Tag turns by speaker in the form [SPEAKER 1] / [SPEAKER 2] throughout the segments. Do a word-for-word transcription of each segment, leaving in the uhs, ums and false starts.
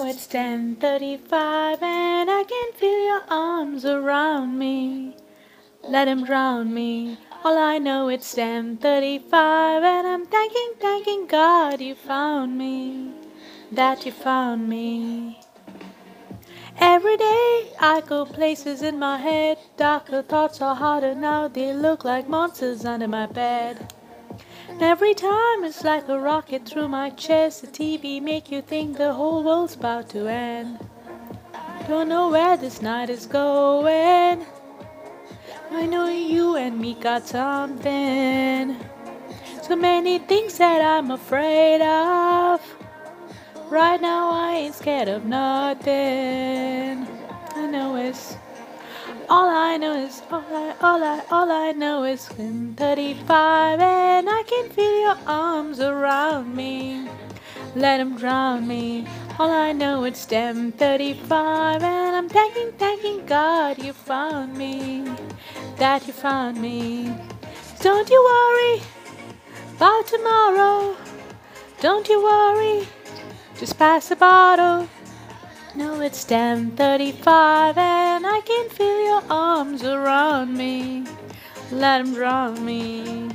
[SPEAKER 1] it's ten thirty-five and I can feel your arms around me. Let 'em drown me. All I know it's ten thirty-five and I'm thanking, thanking God you found me. That you found me. Every day I go places in my head. Darker thoughts are harder now. They look like monsters under my bed. And every time it's like a rocket through my chest. The T V make you think the whole world's about to end. Don't know where this night is going. I know you and me got something. So many things that I'm afraid of. Right now I ain't scared of nothing. I know it's all I know is all I all I all I know is ten thirty-five and I can feel your arms around me. Let 'em drown me. All I know it's ten thirty-five and I'm thanking, thanking God you found me. That you found me. Don't you worry about tomorrow. Don't you worry. Just pass the bottle. No, it's ten thirty-five and I can feel your arms around me. Let 'em drown me.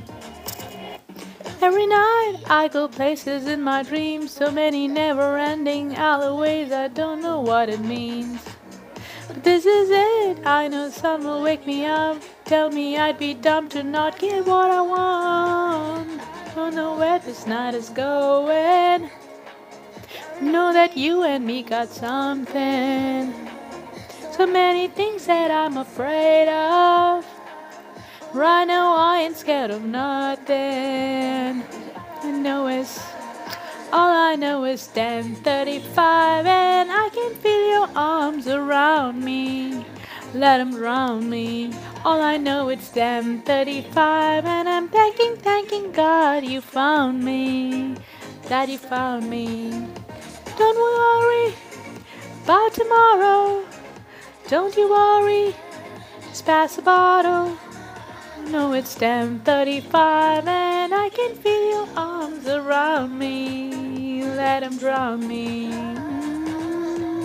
[SPEAKER 1] Every night I go places in my dreams. So many never-ending alleyways. I don't know what it means. But this is it. I know sun will wake me up. Tell me I'd be dumb to not get what I want. Don't know where this night is going. Know that you and me got something. So many things that I'm afraid of. Right now I ain't scared of nothing. I know it's all I know is ten thirty-five and I can feel your arms around me. Let 'em drown me. All I know is ten thirty-five and I'm thanking, thanking God you found me. That you found me. Don't worry about tomorrow. Don't you worry. Just pass the bottle. No, it's ten thirty-five and I can feel your arms around me. Let 'em drown me.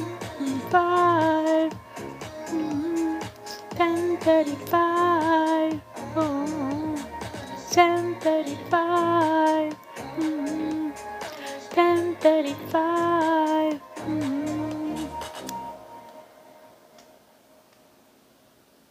[SPEAKER 1] Five. ten thirty-five.